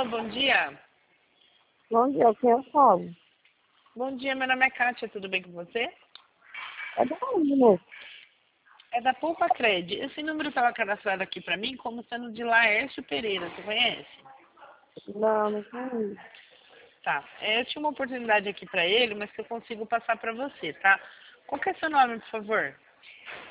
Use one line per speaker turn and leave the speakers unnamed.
Alô, bom dia.
Bom dia, quem eu falo?
Bom dia, meu nome é Kátia, tudo bem com você?
É da onde, moço?
É da Poupa Cred. Esse número estava cadastrado aqui para mim como sendo de Laércio Pereira, você conhece?
Não conheço.
Tá, eu tinha uma oportunidade aqui para ele, mas que eu consigo passar para você, tá? Qual que é seu nome, por favor?